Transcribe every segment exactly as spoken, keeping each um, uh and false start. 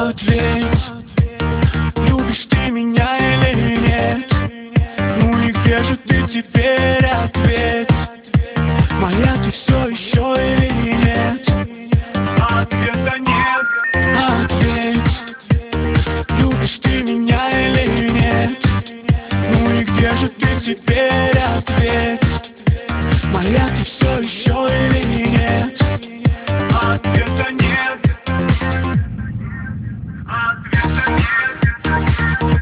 Ответь, любишь ты меня или нет? Ну и где же ты теперь? Ответь, моя ты все еще или нет? Ответа нет. Ответь, любишь ты меня или нет? Ну и где же ты теперь? Ответь, моя ты все еще или нет? Ответа нет. Ответа нет.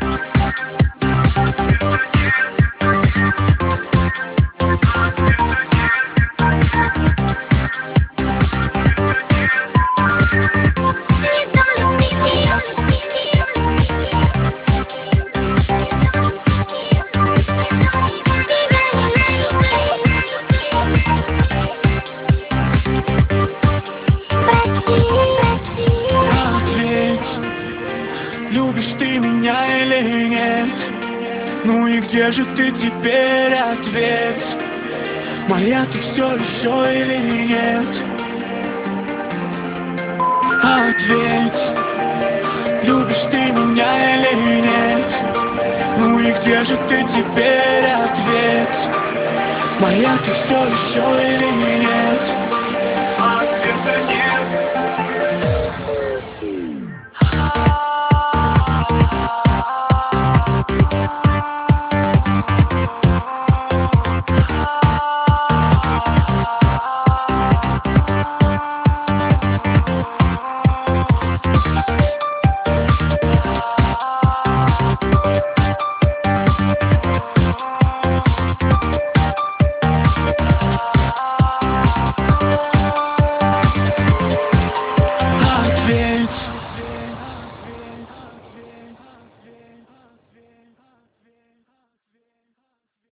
Ответь, любишь ты меня или нет? Ну и где же ты теперь? Ответь, моя ты все еще или нет? Ответь, любишь ты меня или нет? Ну и где же ты теперь? Ответь, моя ты все еще или нет?